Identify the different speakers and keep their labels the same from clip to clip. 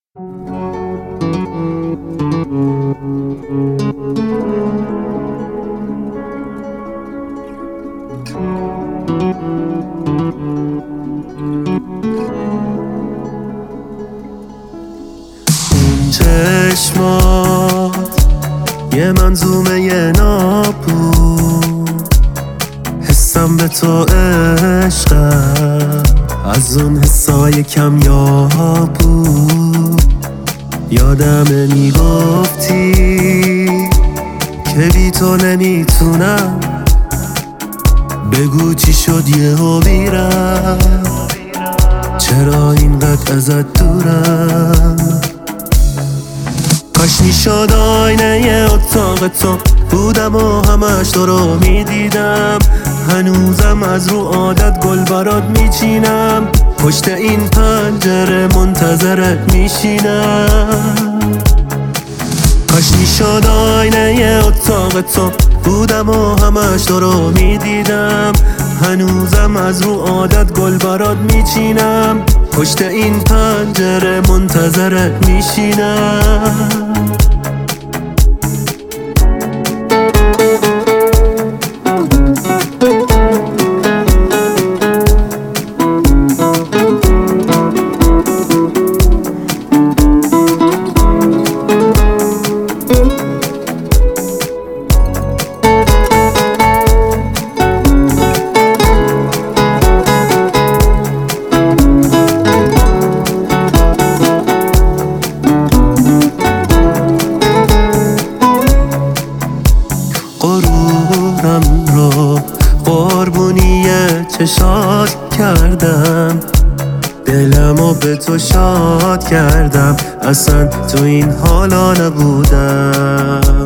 Speaker 1: چشمات یه منظومه ناب بود، حسم به تو عشقم از اون حسای کمیاب بود. یادمه میگفتی که بی تو نمیتونم، بگو چی شد یهو بیرم، چرا اینقدر ازت دورم. کاش میشد آینه اتاق تو بودم و همش تو رو میدیدم، هنوزم از رو عادت گل برات میچینم، پشت این پنجره منتظرت میشینم. کاش میشد آینه اتاق تو بودم و همش تو رو میدیدم، هنوزم از رو عادت گل برات میچینم، پشت این پنجره منتظرت میشینم. غرورم رو قربونی چشات کردم، دلمو به تو شاد کردم، اصلا تو این حالا نبودم.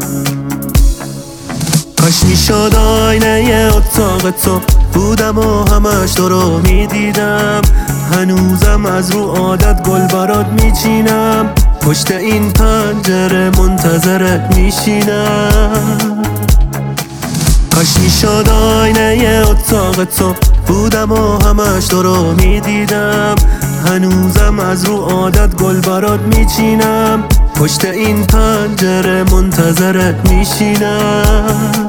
Speaker 1: کاش میشد آینه اتاق تو بودم و همش تو رو میدیدم، هنوزم از رو عادت گل برات میچینم، پشت این پنجره منتظرت میشینم. کاش میشد آینه اتاق تو بودم و همش تو رو میدیدم، هنوزم از رو عادت گل برات میچینم، پشت این پنجره منتظرت میشینم.